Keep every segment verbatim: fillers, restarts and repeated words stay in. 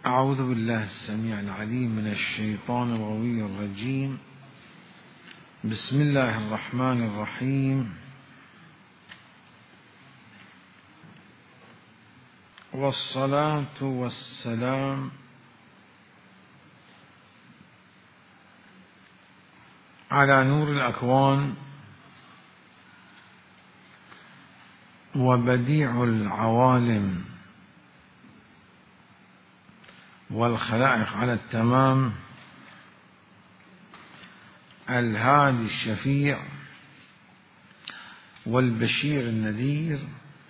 أعوذ بالله السميع العليم من الشيطان الغوي الرجيم. بسم الله الرحمن الرحيم. والصلاة والسلام على نور الأكوان وبديع العوالم والخلائق على التمام، الهادي الشفيع والبشير النذير،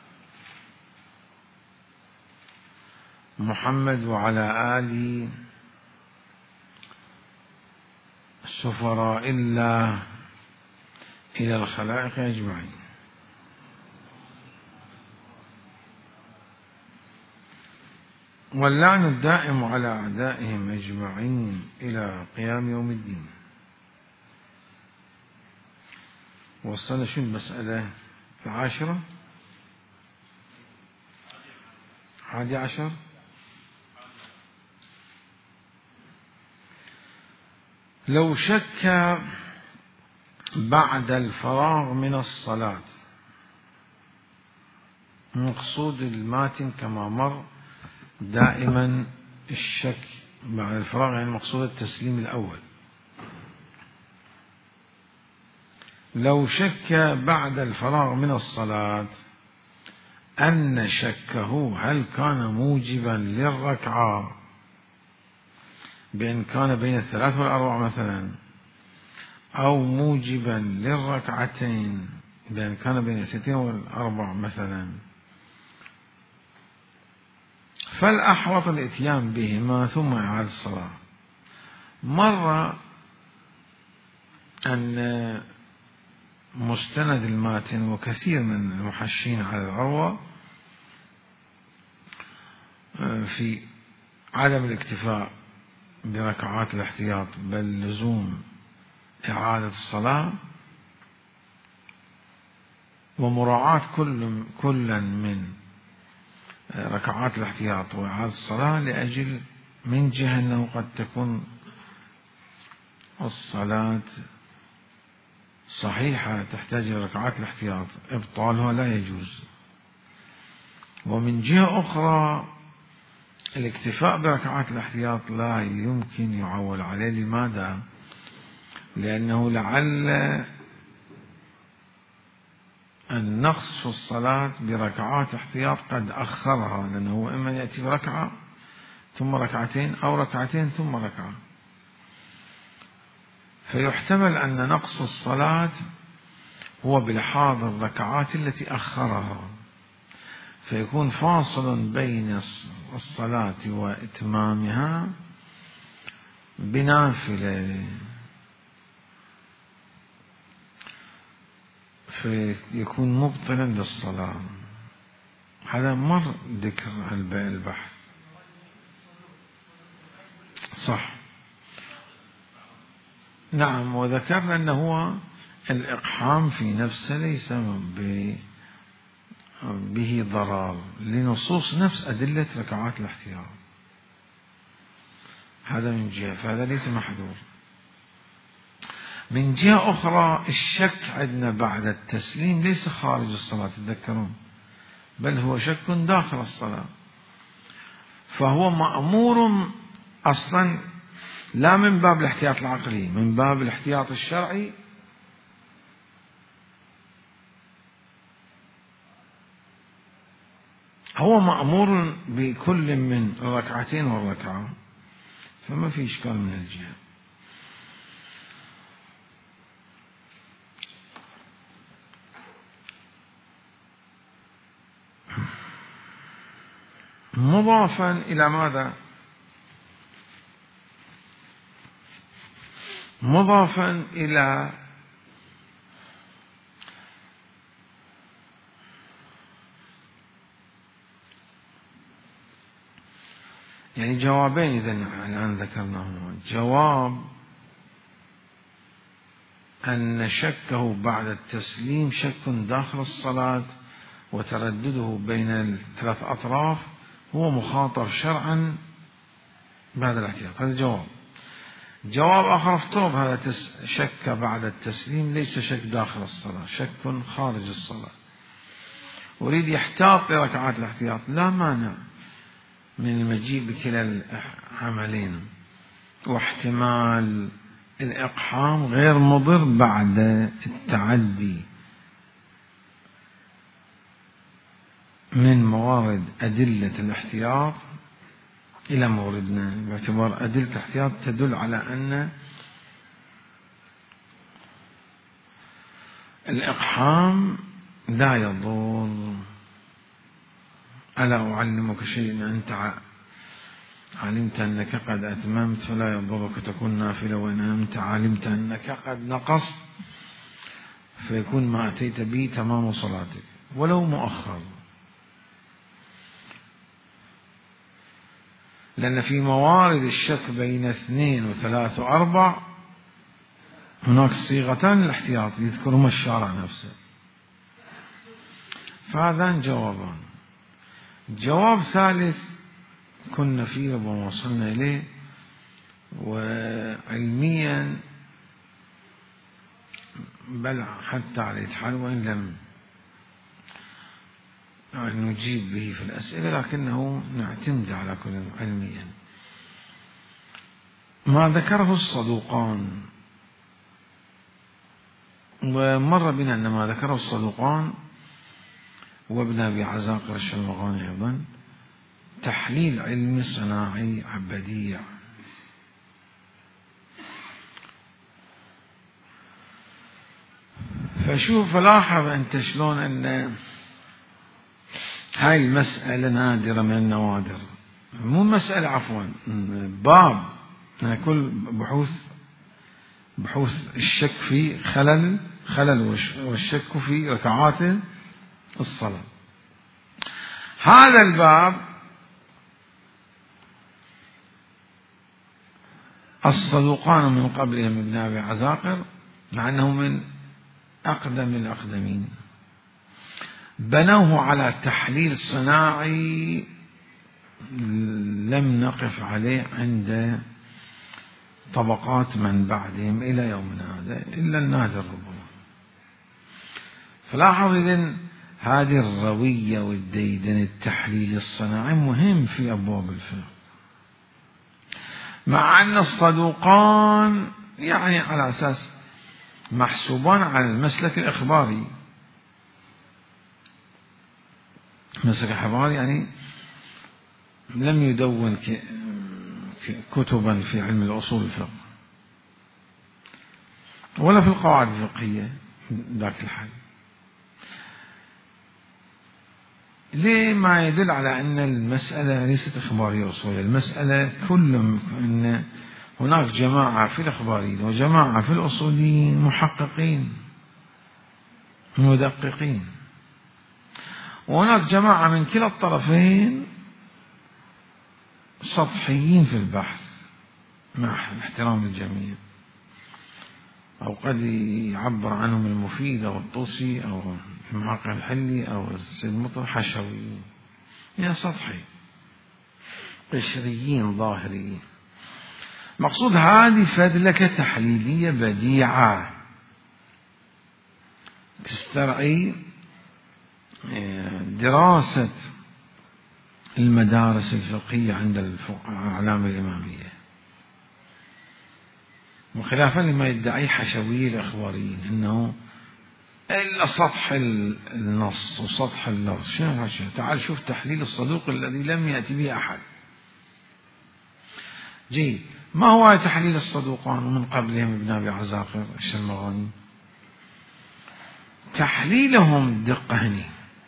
محمد وعلى آله سفراء الله إلى الخلائق أجمعين. واللعن الدائم على أعدائهم أجمعين إلى قيام يوم الدين. وصلنا شو المسألة العاشرة حادي عشر. لو شك بعد الفراغ من الصلاة، مقصود الماتن كما مر دائما الشك بعد الفراغ، يعني مقصود التسليم الأول. لو شك بعد الفراغ من الصلاة أن شكه هل كان موجبا للركعة بأن كان بين الثلاث والأربع مثلا، أو موجبا للركعتين بأن كان بين الثلاثين والأربع مثلا، فالأحوط الإتيان بهما ثم إعادة الصلاة. مر أن مستند الماتن وكثير من المحشين على العروة في عدم الاكتفاء بركعات الاحتياط، بل لزوم إعادة الصلاة ومراعاة كل كل من ركعات الاحتياط وإعادة الصلاة، لأجل من جهة أنه قد تكون الصلاة صحيحة تحتاج إلى ركعات الاحتياط، إبطالها لا يجوز. ومن جهة أخرى الاكتفاء بركعات الاحتياط لا يمكن يعول عليه. لماذا؟ لأنه لعل النقص في الصلاة بركعات احتياط قد أخرها، لأنه إما يأتي بركعة ثم ركعتين أو ركعتين ثم ركعة، فيحتمل أن نقص الصلاة هو بلحاظ الركعات التي أخرها، فيكون فاصل بين الصلاة وإتمامها بنافلة، فيكون مبطلا للصلاة. هذا مر ذكر البحث. صح، نعم. وذكرنا أنه هو الإقحام في نفسه ليس به ضرر لنصوص نفس أدلة ركعات الاحتياط. هذا من جهة، فهذا ليس محذور. من جهة أخرى الشك عندنا بعد التسليم ليس خارج الصلاة، تذكرون، بل هو شك داخل الصلاة، فهو مأمور أصلا لا من باب الاحتياط العقلي، من باب الاحتياط الشرعي. هو مأمور بكل من الركعتين والركعة، فما في إشكال من الجهة. مضافا إلى ماذا؟ مضافا إلى يعني جوابين إذن الآن ذكرناهما. جواب أن شكه بعد التسليم شك داخل الصلاة، وتردده بين الثلاث أطراف هو مخاطر شرعا بعد الاحتياط. هذا جواب. جواب آخر افترض هذا شك بعد التسليم ليس شك داخل الصلاة، شك خارج الصلاة، أريد يحتاط لركعات الاحتياط، لا مانع من المجيء بكلا العملين، واحتمال الإقحام غير مضر بعد التعدي من موارد أدلة الاحتياط إلى موردنا، باعتبار أدلة الاحتياط تدل على أن الإقحام لا يضر. ألا أعلمك شيء أنت علمت أنك قد أتممت فلا يضرك تكون نافلة، وإن أنت علمت أنك قد نقصت فيكون ما أتيت به تمام صلاتك ولو مؤخر. لأن في موارد الشك بين اثنين وثلاث وأربع هناك صيغتان للاحتياط يذكرهما الشارع نفسه. فهذان جوابان. جواب ثالث كنا فيه ربما وصلنا إليه، وعلميا بل حتى على الإتحال وإن لم نجيب به في الأسئلة لكنه نعتمد على كل علميا. ما ذكره الصدوقان، ومر بنا أن ما ذكره الصدوقان وابن أبي عزاقر الشلمغاني أيضا تحليل علمي صناعي بديع. فشوف لاحظ أنت شلون أن هاي المسألة نادرة من النوادر، مو مسألة عفوا باب كل بحوث بحوث الشك في خلل خلل والشك في ركعات الصلاة. هذا الباب الصدوقان من قبلهم ابن أبي عزاقر مع أنه من أقدم الأقدمين بنوه على تحليل صناعي لم نقف عليه عند طبقات من بعدهم إلى يومنا هذا إلا النادر ربما. فلاحظ إذن هذه الروية والديدن التحليل الصناعي مهم في أبواب الفقه، مع أن الصدوقان يعني على أساس محسوبان على المسلك الإخباري. مسلك الإخباري يعني لم يدون كتبا في علم الأصول الفقه ولا في القواعد الفقهية ذاك الحال، ليه؟ ما يدل على أن المسألة ليست إخبارية أصولية. المسألة كل أن هناك جماعة في الإخباريين وجماعة في الأصوليين محققين مدققين، وهناك جماعة من كلا الطرفين سطحيين في البحث مع احترام الجميع، أو قد يعبر عنهم المفيد أو الطوسي أو المحقق الحلي أو السيد مطر حشويين، يعني سطحي قشريين ظاهريين. مقصود هذه فدلكة تحليلية بديعة تسترعي دراسة المدارس الفقهية عند الأعلام الإمامية، وخلافا لما يدعي حشوي الإخباريين أنه إلا سطح النص وسطح اللفظ. شنو هالشيء؟ تعال شوف تحليل الصدوق الذي لم يأتي به أحد. جيد، ما هو تحليل الصدوقان ومن قبلهم ابن أبي عزاقر الشلمغاني؟ تحليلهم دقة هني،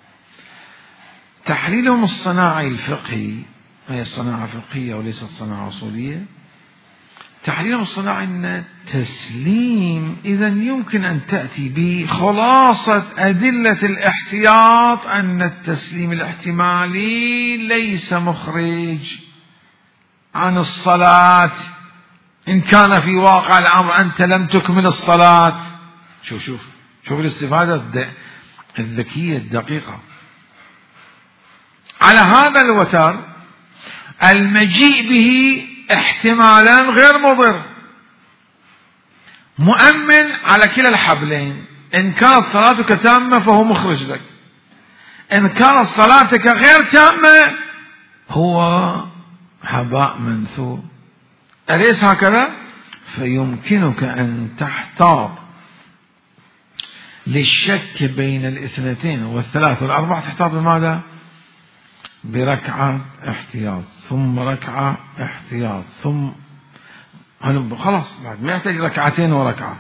تحليلهم الصناعي الفقهي، هي الصناعة فقهية وليست صناعة أصولية. تحليلهم الصناعي أن تسليم إذن يمكن أن تأتي بخلاصة أدلة الاحتياط أن التسليم الاحتمالي ليس مخرج عن الصلاة إن كان في واقع الأمر أنت لم تكمل الصلاة. شوف شوف شوف الاستفادة الذكية الدقيقة. على هذا الوتر المجيء به احتمالا غير مضر، مؤمن على كلا الحبلين. إن كانت صلاتك تامة فهو مخرج لك، إن كانت صلاتك غير تامة هو هباء منثور. أليس هكذا؟ فيمكنك أن تحتاط للشك بين الاثنتين والثلاث والأربع. تحتاط بماذا؟ بركعة احتياط، ثم ركعة احتياط، ثم خلاص بعد ما يحتاج ركعتين وركعة.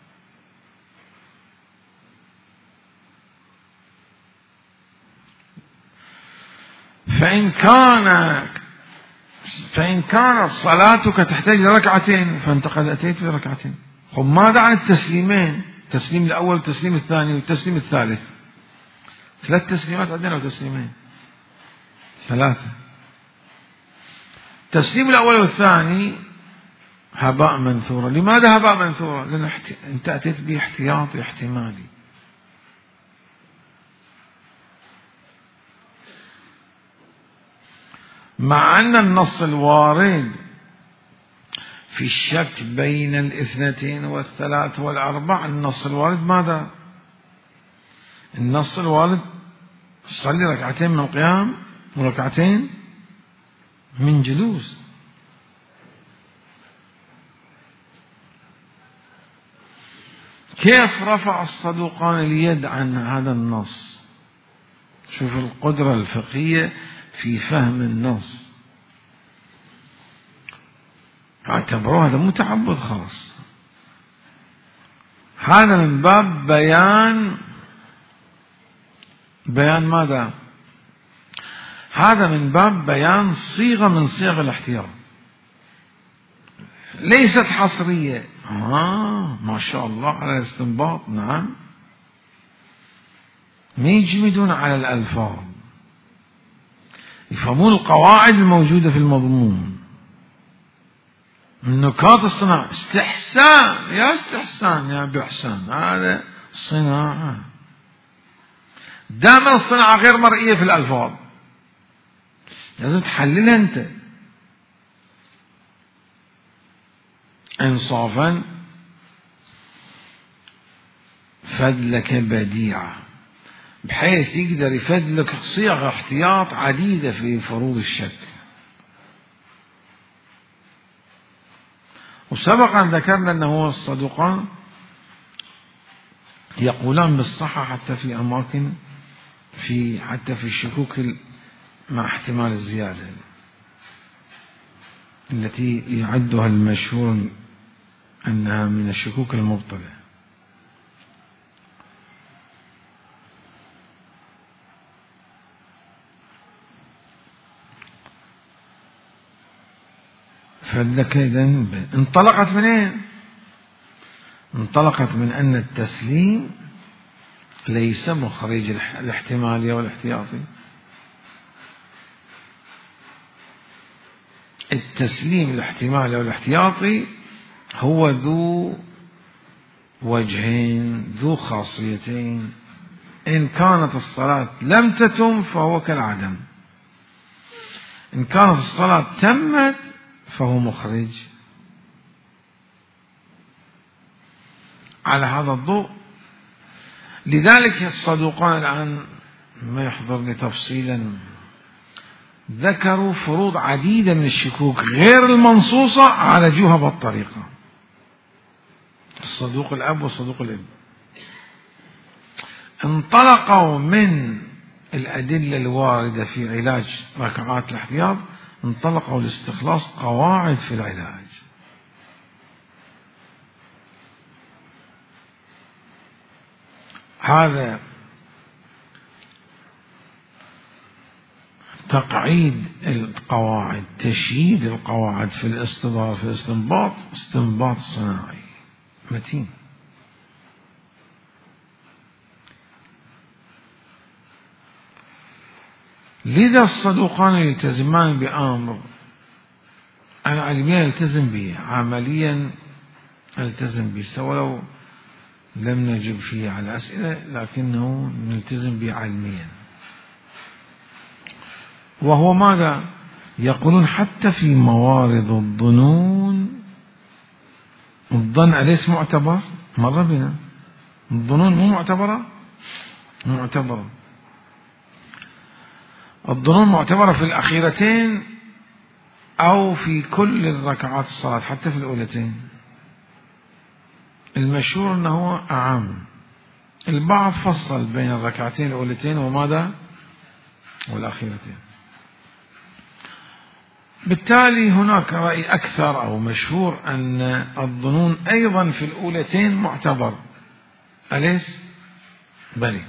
فإن كان فإن كانت صلاتك تحتاج لركعتين فأنت قد أتيت بركعتين. خب ماذا عن التسليمين؟ التسليم الأول والتسليم الثاني والتسليم الثالث. ثلاث تسليمات عندنا وتسليمين ثلاثة. التسليم الأول والثاني هباء منثورا. لماذا هباء منثورا؟ لأن أنت أتيت به احتياطي احتمالي. مع أن النص الوارد في الشك بين الاثنتين والثلاث والأربع، النص الوارد ماذا؟ النص الوارد صلي ركعتين من القيام وركعتين من جلوس. كيف رفع الصدوقان اليد عن هذا النص؟ شوف القدرة الفقهية في فهم النص. اعتبروه هذا متعبد خاص. هذا من باب بيان بيان ماذا؟ هذا من باب بيان صيغة من صيغ الاحتياط، ليست حصرية. آه ما شاء الله على الاستنباط. نعم، ما يجمدون على الألفاظ، يفهمون القواعد الموجودة في المضمون. النكات الصناعة استحسان، يا استحسان يا بحسان، هذا صناعة. دائما الصناعة غير مرئية في الألفاظ، لازم تحللها أنت إنصافا. فدلك بديعة بحيث يقدر يفدلك صيغ احتياط عديدة في فروض الشك. وسبق أن ذكرنا أنه الصدوقان يقولان بالصحة حتى في أماكن في حتى في الشكوك مع احتمال الزيادة التي يعدها المشهور أنها من الشكوك المبطلة. فلك إذن انطلقت من ايه؟ انطلقت من أن التسليم ليس مخرج الاحتمالي والاحتياطي. التسليم الاحتمالي والاحتياطي هو ذو وجهين ذو خاصيتين. إن كانت الصلاة لم تتم فهو كالعدم، إن كانت الصلاة تمت فهو مخرج. على هذا الضوء لذلك الصدوقان الآن ما يحضرني تفصيلا ذكروا فروض عديدة من الشكوك غير المنصوصة عالجوها بالطريقة. الصدوق الأب والصدوق الابن انطلقوا من الأدلة الواردة في علاج ركعات الاحتياط، انطلقوا لاستخلاص قواعد في العلاج. هذا تقعيد القواعد، تشييد القواعد في الاستدار في الاستنباط، استنباط صناعي متين. لذا الصدوقان يلتزمان بأمر أنا علميا التزم به، عمليا التزم به، سواء لو لم نجب فيه على أسئلة لكنه نلتزم به علميا. وهو ماذا؟ يقولون حتى في موارد الظنون، الظن أليس معتبر؟ مر بنا الظنون مو معتبرة؟ معتبرة. الظنون معتبرة في الأخيرتين أو في كل الركعات الصلاة، حتى في الأولتين. المشهور أنه أعم. البعض فصل بين الركعتين الأولتين وماذا؟ والأخيرتين. بالتالي هناك رأي أكثر أو مشهور أن الظنون أيضا في الأولتين معتبر، أليس؟ بلي.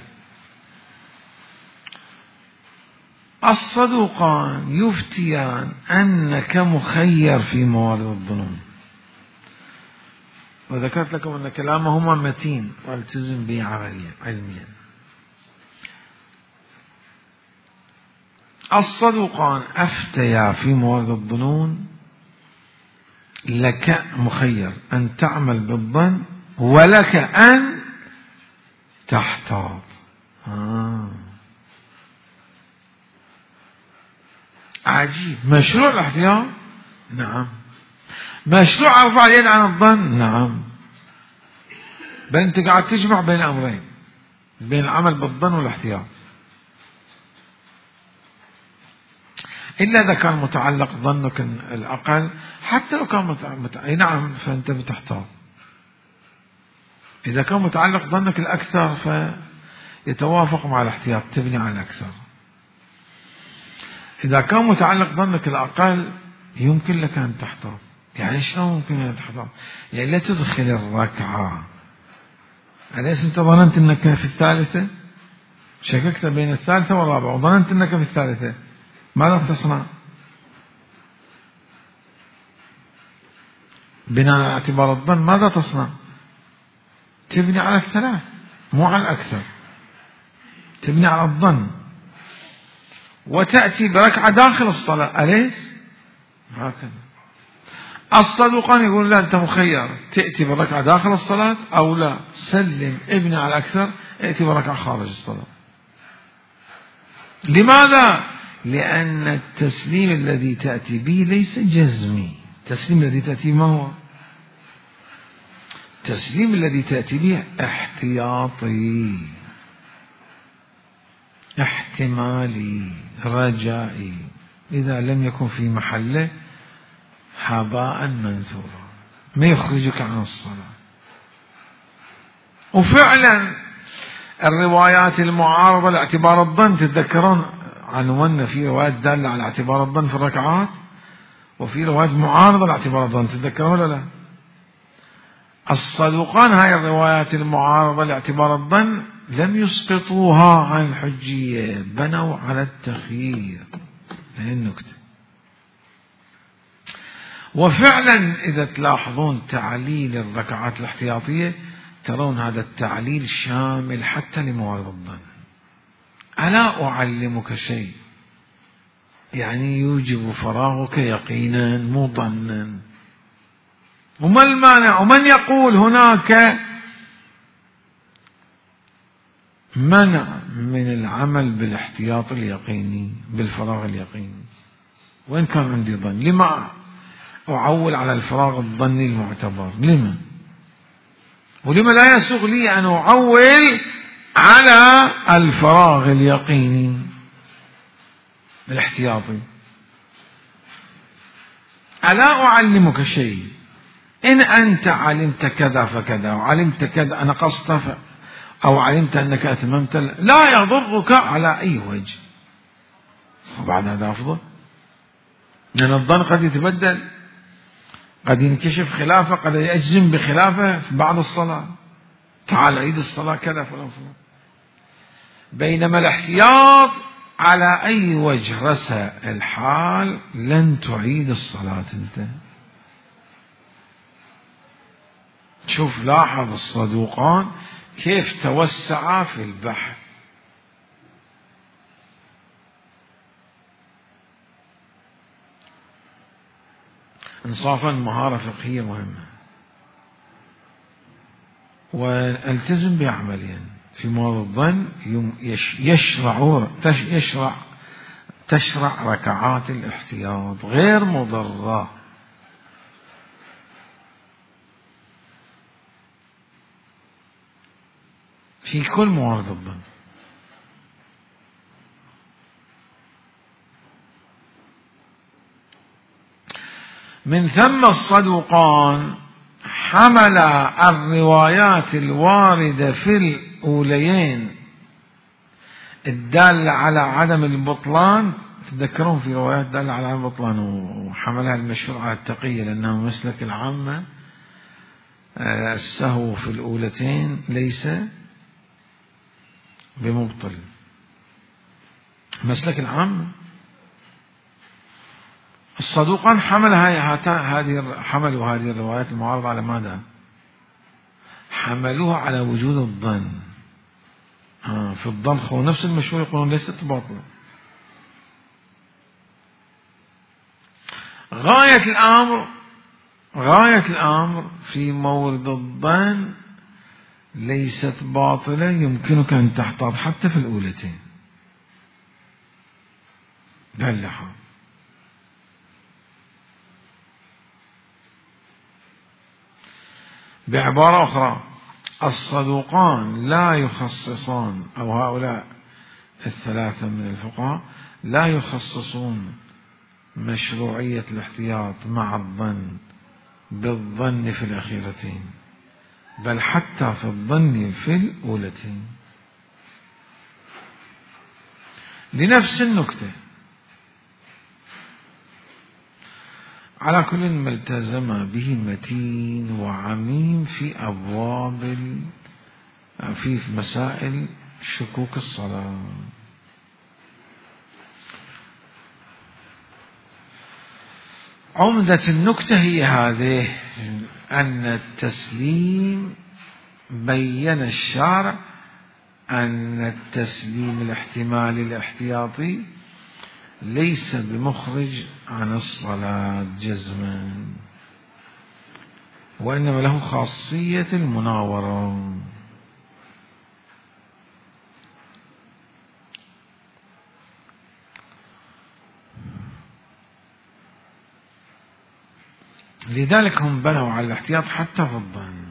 الصدوقان يفتيان أنك مخير في موارد الظنون، وذكرت لكم أن كلامهما متين والتزم به علميا. الصدوقان أفتيا في موارد الظنون لك مخير أن تعمل بالظن ولك أن تحتاط. آه. عجيب. مشروع الاحتياط؟ نعم. مشروع ارفع اليد عن الظن؟ نعم. بل انت قاعد تجمع بين امرين، بين العمل بالظن والاحتياط. الا اذا كان متعلق ظنك الاقل، حتى لو كان مت... اي نعم فانت بتحتاط. اذا كان متعلق ظنك الاكثر فيتوافق مع الاحتياط، تبني على الاكثر. إذا كان متعلق ظنك الأقل يمكن لك أن تحتاط. يعني شلون ممكن أن تحتاط؟ يعني لا تدخل الركعة. أليس أنت ظننت أنك في الثالثة؟ شككت بين الثالثة والرابعة وظننت أنك في الثالثة، ماذا تصنع؟ بناء على اعتبار الظن ماذا تصنع؟ تبني على الثلاث مو على الأكثر، تبني على الظن وتأتي بركعة داخل الصلاة، أليس؟ هكذا. الصدوقان يقول لا، أنت مخير، تأتي بركعة داخل الصلاة أو لا، سلم ابني على الأكثر، ائتي بركعة خارج الصلاة. لماذا؟ لأن التسليم الذي تأتي به ليس جزمي. التسليم الذي تأتي ما هو؟ التسليم الذي تأتي به احتياطي، احتمالي، رجائي. إذا لم يكن في محله هباء منثورا، ما يخرجك عن الصلاة. وفعلا الروايات المعارضة لاعتبار الظن، تتذكرون عنونا في روايات دالة على اعتبار الظن في الركعات، وفي روايات معارضة لاعتبار الظن، تتذكرون ولا لا؟ الصدوقان هاي الروايات المعارضة لاعتبار الظن لم يسقطوها عن الحجية، بنوا على التخيير. هذه النكتة. وفعلا إذا تلاحظون تعليل الركعات الاحتياطية ترون هذا التعليل شامل حتى لموارد الظن. ألا أعلمك شيء يعني يوجب فراغك يقينا مو ظنا. وما المانع؟ ومن يقول هناك منع من العمل بالاحتياط اليقيني بالفراغ اليقيني؟ وإن كان عندي ظن، لما أعول على الفراغ الظني المعتبر؟ لما؟ ولما لا يسوغ لي أن أعول على الفراغ اليقيني الاحتياطي؟ ألا أعلمك شيء؟ إن أنت علمت كذا فكذا، وعلمت كذا نقصت، أو علمت أنك أتممت، لا يضرك على أي وجه. وبعد هذا أفضل، لأن الظن قد يتبدل، قد ينكشف خلافه، قد يجزم بخلافه في بعض الصلاة. تعال عيد الصلاة كذا فلان فلان. بينما الاحتياط على أي وجه رسى الحال لن تعيد الصلاة انت. شوف، لاحظ الصدوقان كيف توسعا في البحث. انصافا مهارة فقهية مهمة، والتزم بها عمليا. في موضوع الظن يشرع يشرع تشرع ركعات الاحتياط غير مضرة. في كل موارد الظن. من ثم الصدوقان حمل الروايات الواردة في الأوليين الدالة على عدم البطلان، تذكرون في روايات دالة على عدم البطلان، وحملها المشهور على التقية لأنه مسلك العامة السهو في الأولتين ليس بمبطل. مسلك العامة. الصدوقان حمل هذه حملوا هذه الروايات المعارضة على ماذا؟ حملوها على وجود الظن. في الظن هو نفس المشهور يقولون ليست باطلة. غاية الأمر غاية الأمر في مورد الظن ليست باطلة، يمكنك أن تحتاط حتى في الأولتين بهاللحاظ. بعبارة أخرى، الصدوقان لا يخصصان، أو هؤلاء الثلاثة من الفقهاء لا يخصصون مشروعية الاحتياط مع الظن بالظن في الأخيرتين، بل حتى في الظن في الأولتين لنفس النكتة. على كل ما التزم به متين وعميم في أبواب في مسائل شكوك الصلاة. عمدة النكتة هي هذه، أن التسليم بين الشارع أن التسليم الاحتمالي الاحتياطي ليس بمخرج عن الصلاة جزما، وإنما له خاصية المناورة. لذلك هم بنوا على الاحتياط حتى في الظن.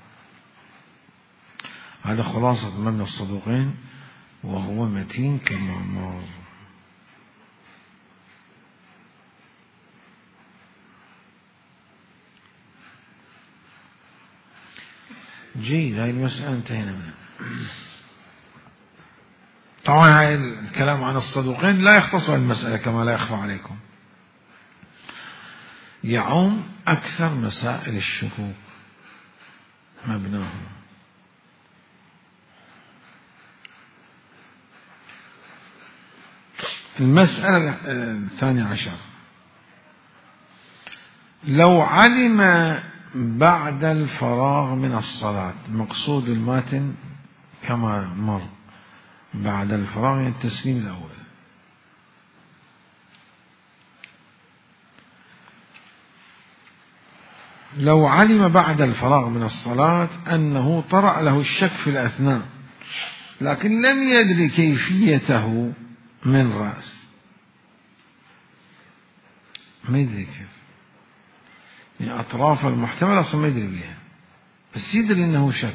هذا خلاصة مبنى الصدوقين، وهو متين كما مر. جيد، هاي المسألة انتهينا منها. طبعا هاي الكلام عن الصدوقين لا يختص بالمسألة كما لا يخفى عليكم، يعم أكثر مسائل الشكوك مبناها. المسألة الثانية عشر، لو علم بعد الفراغ من الصلاة، مقصود الماتن كما مر بعد الفراغ من التسليم الأول، لو علم بعد الفراغ من الصلاة أنه طرأ له الشك في الأثناء لكن لم يدري كيفيته من رأس، ما يدري كيف، يعني أطراف المحتمل أصلا ما يدري بها، بس يدري أنه شك،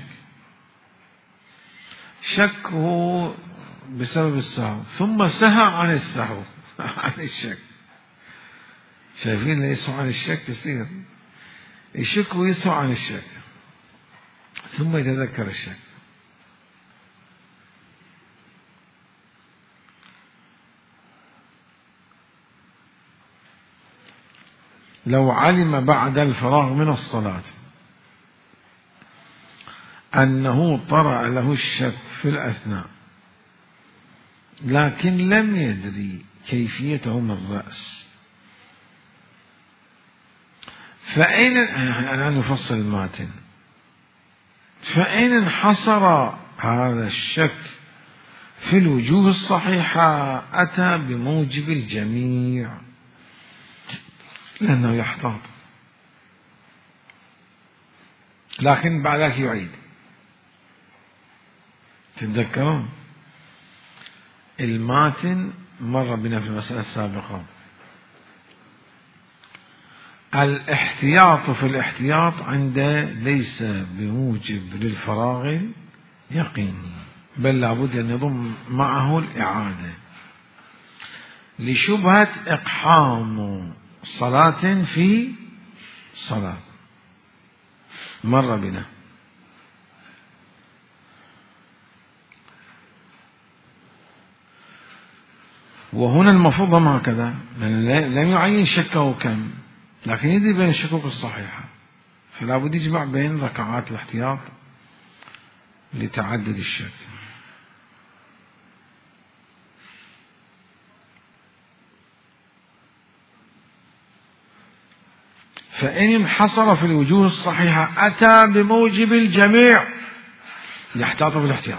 شكه بسبب السهو، ثم سهى عن السهو عن الشك. شايفين ليسوا عن الشك يصير الشك ويسهو عن الشك، ثم يتذكر الشك. لو علم بعد الفراغ من الصلاة أنه طرأ له الشك في الأثناء لكن لم يدري كيفيته من رأس، فأين الآن نفصل الماتن، فأين انحصر هذا الشك في الوجوه الصحيحة أتى بموجب الجميع لأنه يحتاط، لكن بعد ذلك يعيد. تتذكرون الماتن مر بنا في المسألة السابقة. الاحتياط في الاحتياط عنده ليس بموجب للفراغ اليقيني، بل لابد أن يضم معه الإعادة لشبهة إقحام صلاة في صلاة مر بنا. وهنا المفروض هكذا، لم يعين شكه كم، لكن يدري بين الشكوك الصحيحة، فلا بد يجمع بين ركعات الاحتياط لتعدد الشك. فإن انحصر في الوجوه الصحيحة أتى بموجب الجميع، يحتاط في الاحتياط،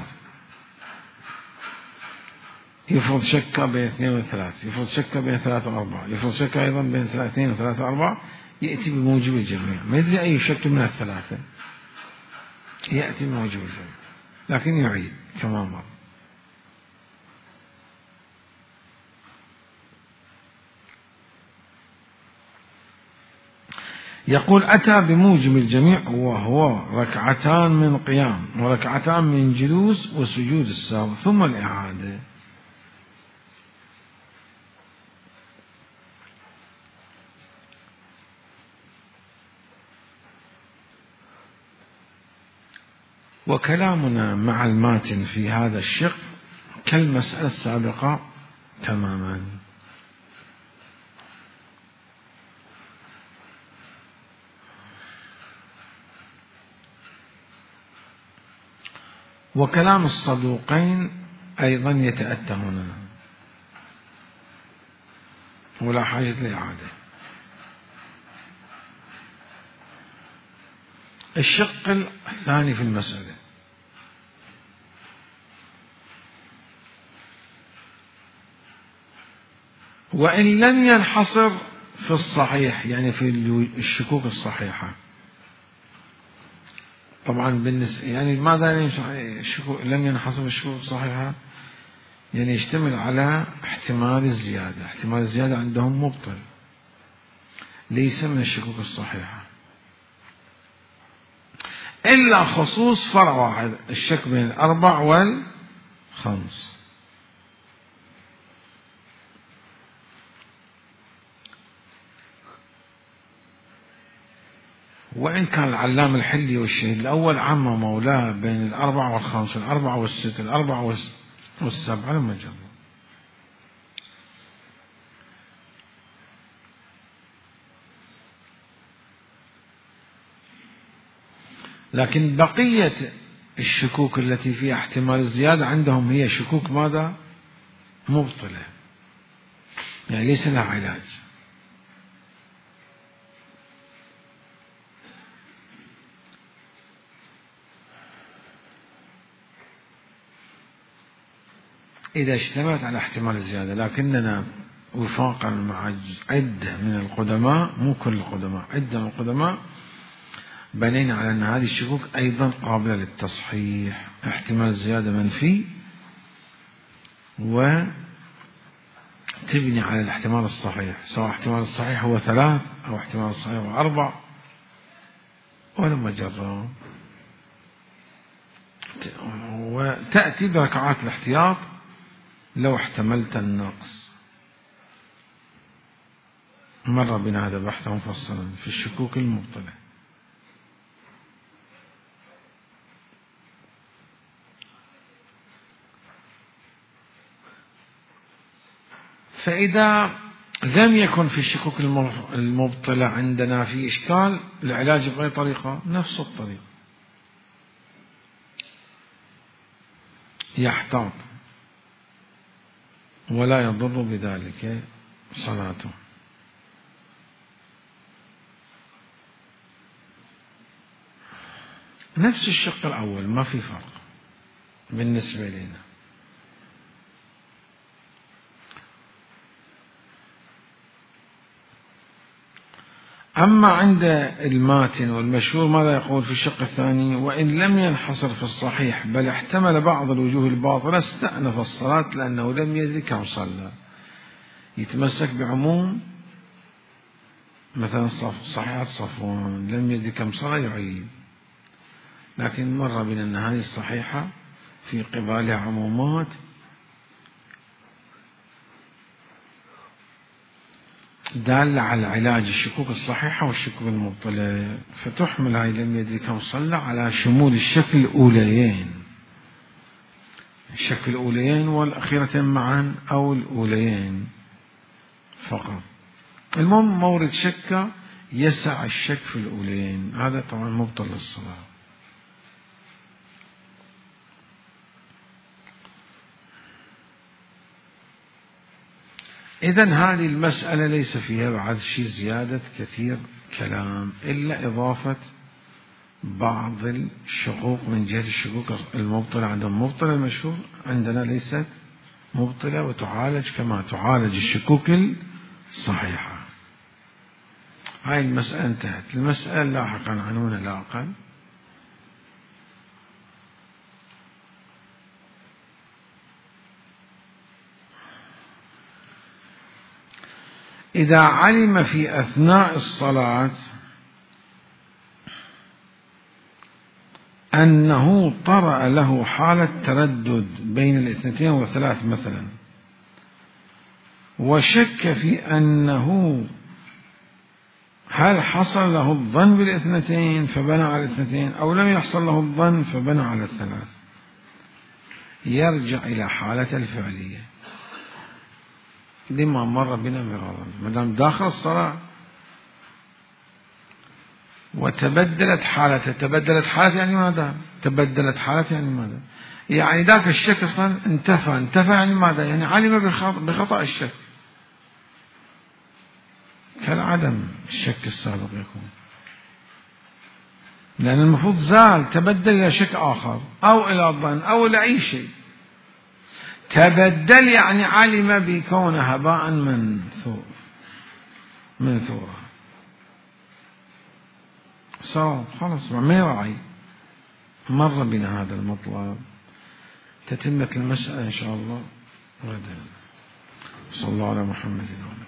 يفرض شك بين اثنين وثلاث، يفرض شك بين ثلاثة وأربعة، يفرض شك أيضا بين اثنين وثلاثة وأربعة، يأتي بموجب الجميع. ما يدري أي شك من الثلاثة، يأتي بموجب الجميع، لكن يعيد كما مر. يقول أتى بموجب الجميع وهو ركعتان من قيام وركعتان من جلوس وسجود السهو ثم الإعادة. وكلامنا مع الماتن في هذا الشق كالمسألة السابقة تماما. وكلام الصدوقين أيضا يتأتى هنا ولا حاجة لإعادة. الشق الثاني في المسألة، وإن لم ينحصر في الصحيح، يعني في الشكوك الصحيحة، طبعا بالنسبة يعني ماذا لم ينحصر في الشكوك الصحيحة؟ يعني يشتمل على احتمال الزيادة. احتمال الزيادة عندهم مبطل، ليس من الشكوك الصحيحة، إلا خصوص فرع واحد، الشك بين الأربع والخمس. وإن كان العلام الحلي والشهيد الأول عم مولاه بين الأربع والخمس، الأربع والست، الأربع والسبع لما جمعوا. لكن بقية الشكوك التي فيها احتمال الزيادة عندهم هي شكوك ماذا؟ مبطلة، يعني ليس لها علاج. إذا اجتمعت على احتمال الزيادة، لكننا وفاقا مع عدة من القدماء، مو كل القدماء، عدة من القدماء، بنينا على أن هذه الشكوك أيضا قابلة للتصحيح، احتمال الزيادة منفي، وتبني على الاحتمال الصحيح، سواء احتمال الصحيح هو ثلاث أو احتمال الصحيح هو أربع، ولما جرى وتأتي بركعات الاحتياط لو احتملت النقص. مر بنا هذا بحثا مفصلا في الشكوك المبطلة. فإذا لم يكن في الشكوك المبطلة عندنا في إشكال، العلاج بأي طريقة؟ نفس الطريقة، يحتاط ولا يضر بذلك صلاته. نفس الشق الأول، ما في فرق بالنسبة لنا. أما عند الماتن والمشهور ماذا يقول في الشق الثاني؟ وإن لم ينحصر في الصحيح بل احتمل بعض الوجوه الباطلة استأنف الصلاة لأنه لم يدري كم صلى. يتمسك بعموم مثلا صحيحة صفوان لم يدري كم صلى يعيد، لكن مر بنا أن هذه الصحيحة في قبالها عمومات دالة على علاج الشكوك الصحيحة والشكوك المبطلة، فتحمل هاي لم يدري كم صلى على شمول الشك الأوليين، الشك الأوليين والأخيرتين معا أو الأوليين فقط. المهم مورد شك يسع الشك في الأوليين، هذا طبعا مبطل للصلاة. إذن هذه المسألة ليس فيها بعد شيء زيادة كثير كلام إلا إضافة بعض الشقوق من جهة الشكوك المبطلة. عندهم مبطلة المشهور، عندنا ليست مبطلة وتعالج كما تعالج الشكوك الصحيحة. هاي المسألة انتهت. المسألة لاحقا عنونا لا أقل. إذا علم في أثناء الصلاة أنه طرأ له حالة تردد بين الاثنتين والثلاث مثلا، وشك في أنه هل حصل له الظن بالاثنتين فبنى على الاثنتين أو لم يحصل له الظن فبنى على الثلاث، يرجع إلى حالة الفعلية لما مر بنا مرارا. ما دام داخل الصلاة وتبدلت حالته، تبدلت حالته يعني ماذا؟ تبدلت حالته يعني ماذا؟ يعني ذاك الشك أصلا انتفى، انتفى يعني ماذا؟ يعني علم بخطأ الشك، كالعدم الشك السابق يكون، لأن المفروض زال تبدل إلى شك آخر أو إلى ظن أو إلى أي شيء. تبدل يعني علم بكون هباء منثور منثورا، صار خلاص ما يراعي. مر بنا هذا المطلب، تتمة المسألة إن شاء الله غدا. صلى الله على محمد وعلى